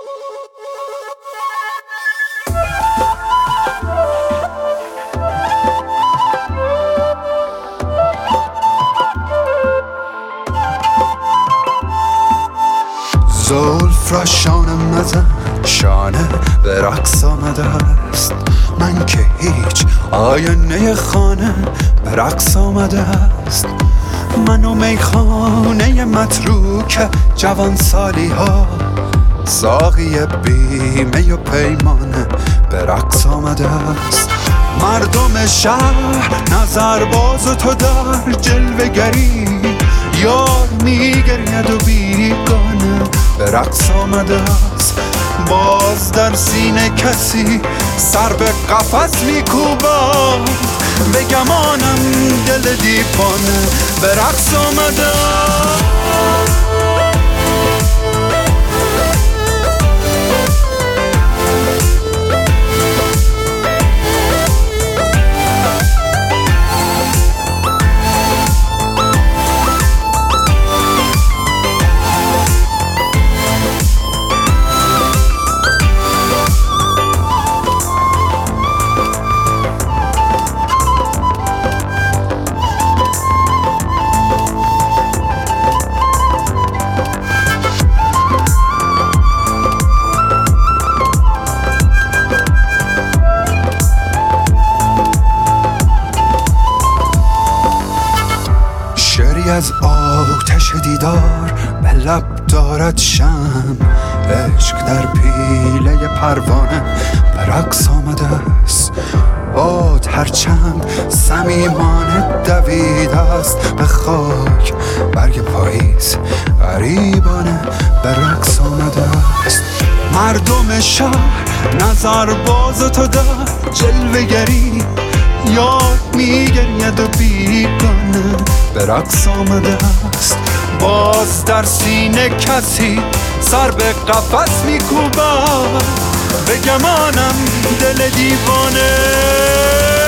زلف را شانم نزن، شانه به رقص آمده است. من که هیچ آینه خانه به رقص آمده است. من و میخانه متروک جوان سالی ها، ساقی بیمه و پیمانه به رقص آمده است. مردم شهر نظر باز و تو در جلوه گری، یار میگرید و بیگانه به رقص آمده است. باز در سینه کسی سر به قفس میکوبد، به گمانم دل دیوانه به رقص آمده است. شعری از آتش دیدار به لب دارد شمع، عشق در پیله پروانه به رقص آمده است. باد هرچند صمیمانه دویده است به خاک، برگ پاییز غریبانه به رقص آمده است. مردم شهر نظر باز تو در جلوه گری، یاد میگرید و بیگانه به رقص آمده است. باز در سینه کسی سر به قفس میکوبد، به گمانم دل دیوانه